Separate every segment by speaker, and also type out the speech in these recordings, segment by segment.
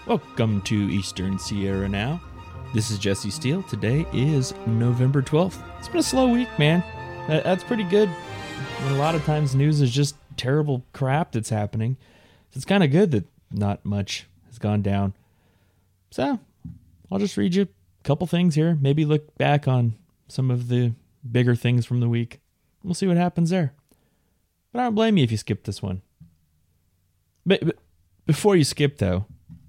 Speaker 1: Welcome to Eastern Sierra Now. This is Jesse Steele. Today is November 12th. It's been a slow week, man. That's pretty good. When a lot of times news is just terrible crap that's happening. It's kind of good that not much has gone down. So, I'll just read you a couple things here. Maybe look back on some of the bigger things from the week. We'll see what happens there. But I don't blame you if you skip this one. But before you skip, though,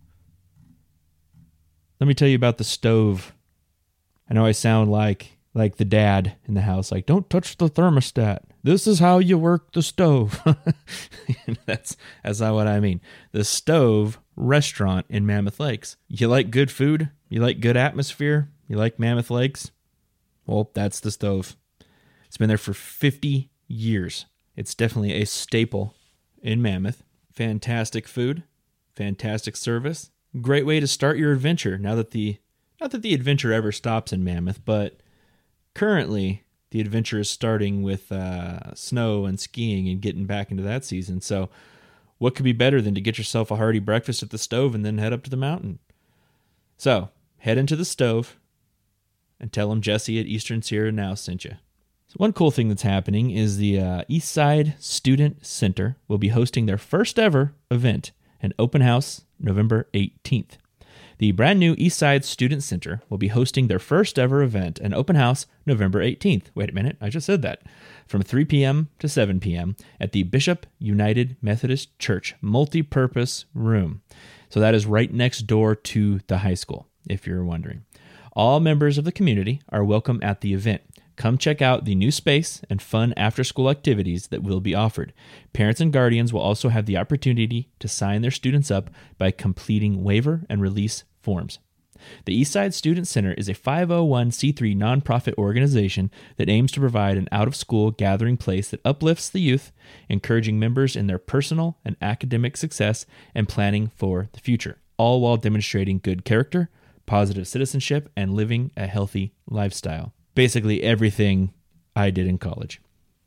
Speaker 1: let me tell you about the stove. I know I sound like the dad in the house, like, don't touch the thermostat. This is how you work the stove. That's not what I mean. The Stove restaurant in Mammoth Lakes. You like good food? You like good atmosphere? You like Mammoth Lakes? Well, that's the Stove. It's been there for 50 years. It's definitely a staple in Mammoth. Fantastic food, fantastic service. Great way to start your adventure. Not that the adventure ever stops in Mammoth, but currently the adventure is starting with snow and skiing and getting back into that season. So what could be better than to get yourself a hearty breakfast at the Stove and then head up to the mountain? So head into the Stove and tell them Jesse at Eastern Sierra Now sent you. So one cool thing that's happening is the Eastside Student Center will be hosting their first ever event, an open house, November 18th. The brand new Eastside Student Center will be hosting their first ever event, an open house, November 18th. Wait a minute, I just said that. From 3 p.m. to 7 p.m. at the Bishop United Methodist Church Multipurpose Room. So that is right next door to the high school, if you're wondering. All members of the community are welcome at the event. Come check out the new space and fun after-school activities that will be offered. Parents and guardians will also have the opportunity to sign their students up by completing waiver and release forms. The Eastside Student Center is a 501c3 nonprofit organization that aims to provide an out-of-school gathering place that uplifts the youth, encouraging members in their personal and academic success and planning for the future, all while demonstrating good character, positive citizenship, and living a healthy lifestyle. Basically everything I did in college.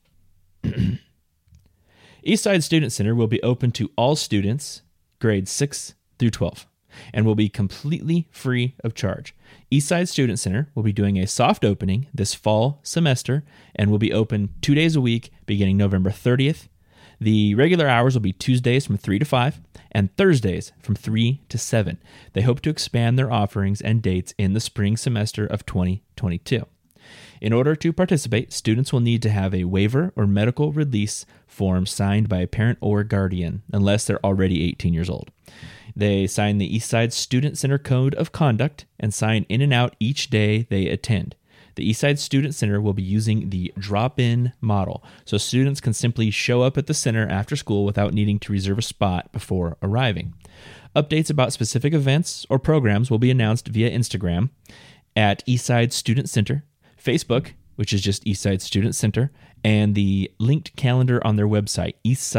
Speaker 1: Eastside Student Center will be open to all students, grades 6 through 12, and will be completely free of charge. Eastside Student Center will be doing a soft opening this fall semester and will be open 2 days a week beginning November 30th. The regular hours will be Tuesdays from 3 to 5 and Thursdays from 3 to 7. They hope to expand their offerings and dates in the spring semester of 2022. In order to participate, students will need to have a waiver or medical release form signed by a parent or guardian, unless they're already 18 years old. They sign the Eastside Student Center Code of Conduct and sign in and out each day they attend. The Eastside Student Center will be using the drop-in model, so students can simply show up at the center after school without needing to reserve a spot before arriving. Updates about specific events or programs will be announced via Instagram at Eastside Student Center, Facebook, which is just Eastside Student Center, and the linked calendar on their website,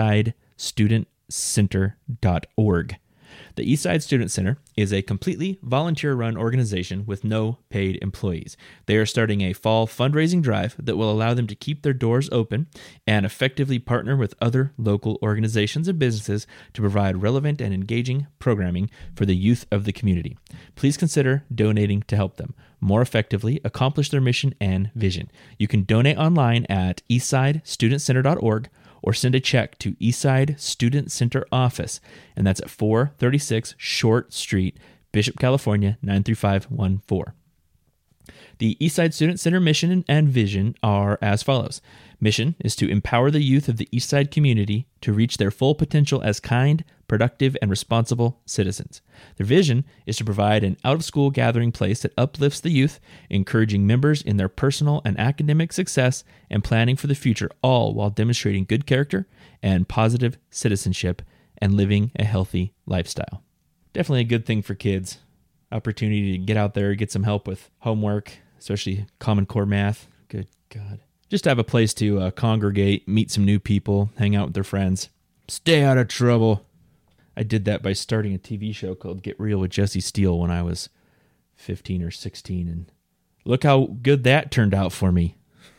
Speaker 1: eastsidestudentcenter.org. The Eastside Student Center is a completely volunteer-run organization with no paid employees. They are starting a fall fundraising drive that will allow them to keep their doors open and effectively partner with other local organizations and businesses to provide relevant and engaging programming for the youth of the community. Please consider donating to help them more effectively accomplish their mission and vision. You can donate online at eastsidestudentcenter.org or send a check to Eastside Student Center Office, and that's at 436 Short Street, Bishop, California, 93514. The Eastside Student Center mission and vision are as follows. Mission is to empower the youth of the Eastside community to reach their full potential as kind, productive, and responsible citizens. Their vision is to provide an out-of-school gathering place that uplifts the youth, encouraging members in their personal and academic success and planning for the future, all while demonstrating good character and positive citizenship and living a healthy lifestyle. Definitely a good thing for kids. Opportunity to get out there, get some help with homework, especially Common Core math. Good God. Just have a place to congregate, meet some new people, hang out with their friends. Stay out of trouble. I did that by starting a TV show called Get Real with Jesse Steele when I was 15 or 16, and look how good that turned out for me.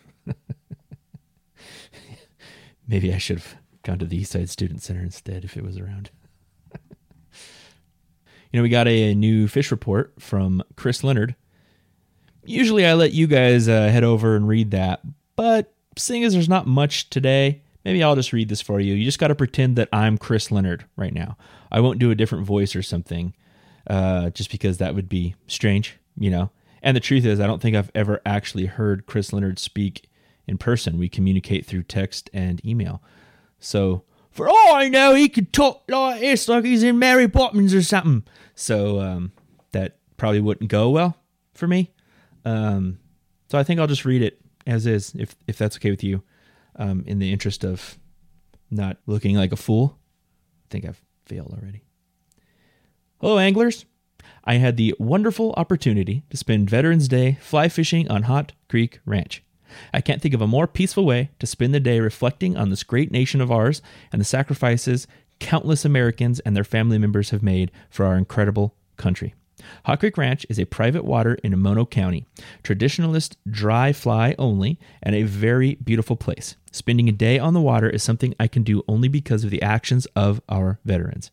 Speaker 1: Maybe I should have gone to the Eastside Student Center instead if it was around. We got a new fish report from Chris Leonard. Usually I let you guys head over and read that, but seeing as there's not much today, maybe I'll just read this for you. You just got to pretend that I'm Chris Leonard right now. I won't do a different voice or something, just because that would be strange, And the truth is, I don't think I've ever actually heard Chris Leonard speak in person. We communicate through text and email. So, for all I know, he could talk like this, like he's in Mary Poppins or something. So, that probably wouldn't go well for me. So I think I'll just read it as is, if that's okay with you, in the interest of not looking like a fool. I think I've failed already. Hello, anglers. I had the wonderful opportunity to spend Veterans Day fly fishing on Hot Creek Ranch. I can't think of a more peaceful way to spend the day reflecting on this great nation of ours and the sacrifices countless Americans and their family members have made for our incredible country. Hot Creek Ranch is a private water in Mono County, traditionalist dry fly only, and a very beautiful place. Spending a day on the water is something I can do only because of the actions of our veterans.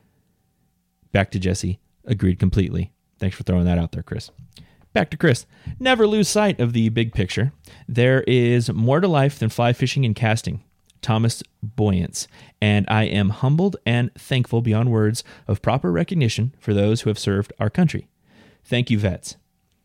Speaker 1: Back to Jesse. Agreed completely. Thanks for throwing that out there, Chris. Back to Chris. Never lose sight of the big picture. There is more to life than fly fishing and casting. Thomas Boyance. And I am humbled and thankful beyond words of proper recognition for those who have served our country. Thank you, vets.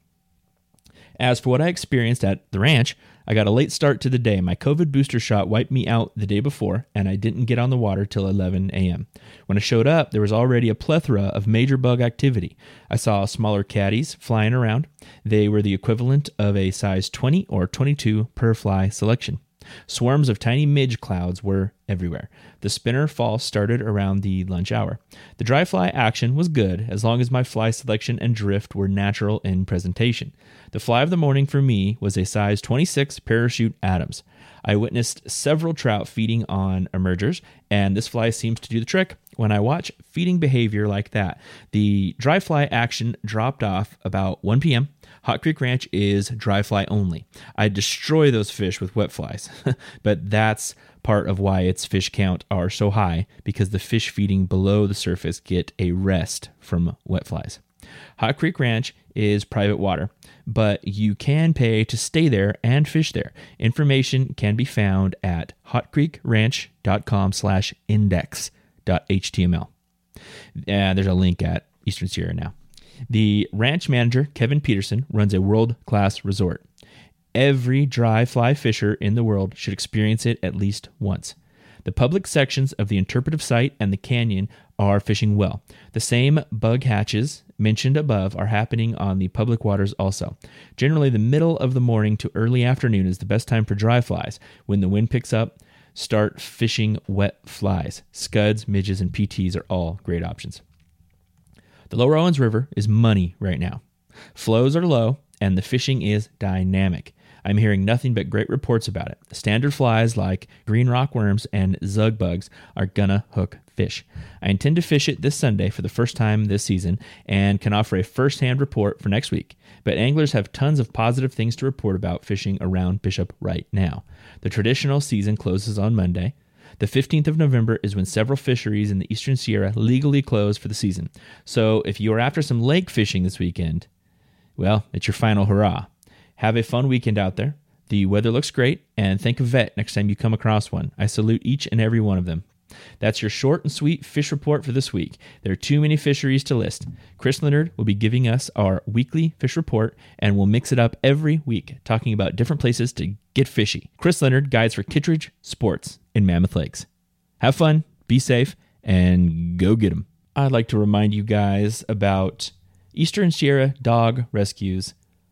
Speaker 1: As for what I experienced at the ranch, I got a late start to the day. My COVID booster shot wiped me out the day before, and I didn't get on the water till 11 a.m. When I showed up, there was already a plethora of major bug activity. I saw smaller caddies flying around. They were the equivalent of a size 20 or 22 per fly selection. Swarms of tiny midge clouds were everywhere. The spinner fall started around the lunch hour. The dry fly action was good as long as my fly selection and drift were natural in presentation. The fly of the morning for me was a size 26 Parachute Adams. I witnessed several trout feeding on emergers, and this fly seems to do the trick. When I watch feeding behavior like that, the dry fly action dropped off about 1 p.m. Hot Creek Ranch is dry fly only. I destroy those fish with wet flies, but that's part of why its fish count are so high, because the fish feeding below the surface get a rest from wet flies. Hot Creek Ranch is private water, but you can pay to stay there and fish there. Information can be found at hotcreekranch.com/index.html. There's a link at Eastern Sierra now. The ranch manager, Kevin Peterson, runs a world-class resort. Every dry fly fisher in the world should experience it at least once. The public sections of the interpretive site and the canyon are fishing well. The same bug hatches mentioned above are happening on the public waters also. Generally, the middle of the morning to early afternoon is the best time for dry flies. When the wind picks up, start fishing wet flies. Scuds, midges, and PTs are all great options. The Lower Owens River is money right now. Flows are low, and the fishing is dynamic. I'm hearing nothing but great reports about it. Standard flies like green rockworms and zug bugs are gonna hook fish. I intend to fish it this Sunday for the first time this season and can offer a first-hand report for next week. But anglers have tons of positive things to report about fishing around Bishop right now. The traditional season closes on Monday. The 15th of November is when several fisheries in the Eastern Sierra legally close for the season. So if you are after some lake fishing this weekend, well, it's your final hurrah. Have a fun weekend out there. The weather looks great, and thank a vet next time you come across one. I salute each and every one of them. That's your short and sweet fish report for this week. There are too many fisheries to list. Chris Leonard will be giving us our weekly fish report, and we'll mix it up every week, talking about different places to get fishy. Chris Leonard, Guides for Kittredge Sports in Mammoth Lakes. Have fun, be safe, and go get 'em. I'd like to remind you guys about Eastern Sierra Dog Rescue's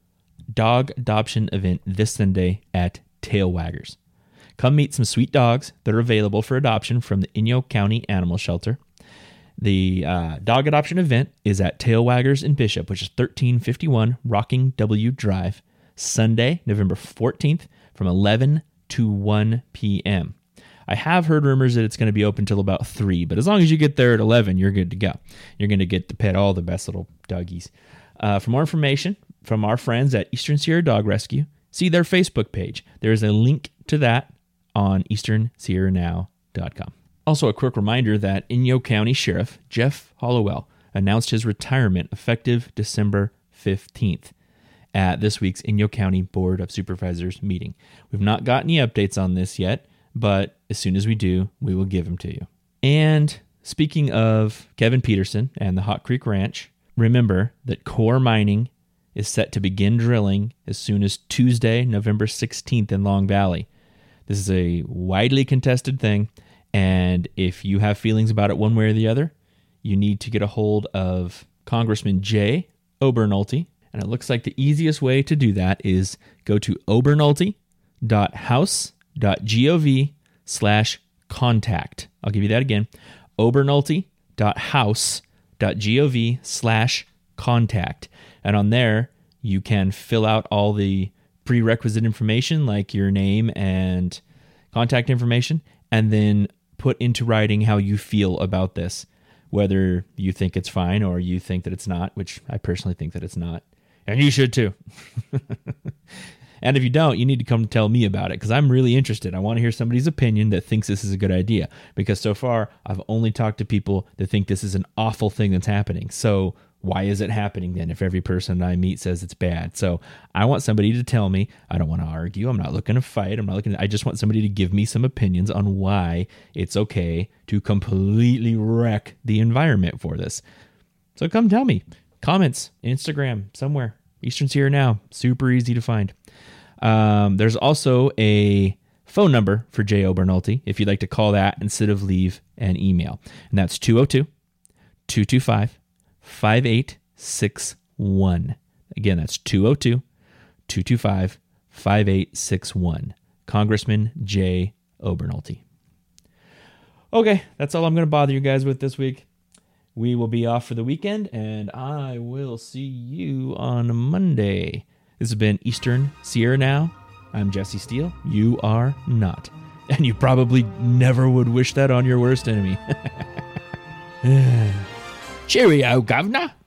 Speaker 1: dog adoption event this Sunday at Tail Waggers. Come meet some sweet dogs that are available for adoption from the Inyo County Animal Shelter. The dog adoption event is at Tail Waggers in Bishop, which is 1351 Rocking W Drive, Sunday, November 14th from 11 to 1 p.m. I have heard rumors that it's going to be open till about 3, but as long as you get there at 11, you're good to go. You're going to get to pet all the best little doggies. For more information from our friends at Eastern Sierra Dog Rescue, see their Facebook page. There is a link to that on easternsierranow.com. Also, a quick reminder that Inyo County Sheriff Jeff Hollowell announced his retirement effective December 15th at this week's Inyo County Board of Supervisors meeting. We've not got any updates on this yet, but as soon as we do, we will give them to you. And speaking of Kevin Peterson and the Hot Creek Ranch, remember that Core Mining is set to begin drilling as soon as Tuesday, November 16th in Long Valley. This is a widely contested thing, and if you have feelings about it one way or the other, you need to get a hold of Congressman Jay Obernolte, and it looks like the easiest way to do that is go to obernolte.house.gov/contact. I'll give you that again, obernolte.house.gov/contact. And on there, you can fill out all the prerequisite information like your name and contact information, and then put into writing how you feel about this, whether you think it's fine or you think that it's not, which I personally think that it's not. And you should too. And if you don't, you need to come tell me about it, because I'm really interested. I want to hear somebody's opinion that thinks this is a good idea, because so far I've only talked to people that think this is an awful thing that's happening. So why is it happening then if every person I meet says it's bad? So I want somebody to tell me. I don't want to argue. I'm not looking to fight. I just want somebody to give me some opinions on why it's okay to completely wreck the environment for this. So come tell me. Comments, Instagram, somewhere. Eastern's Here Now. Super easy to find. There's also a phone number for Jay Obernolte if you'd like to call that instead of leave an email. And that's 202-225-5861. Again, that's 202-225-5861. Congressman Jay Obernolte. Okay, that's all I'm going to bother you guys with this week. We will be off for the weekend, and I will see you on Monday. This has been Eastern Sierra Now. I'm Jesse Steele. You are not. And you probably never would wish that on your worst enemy. Cheerio, governor.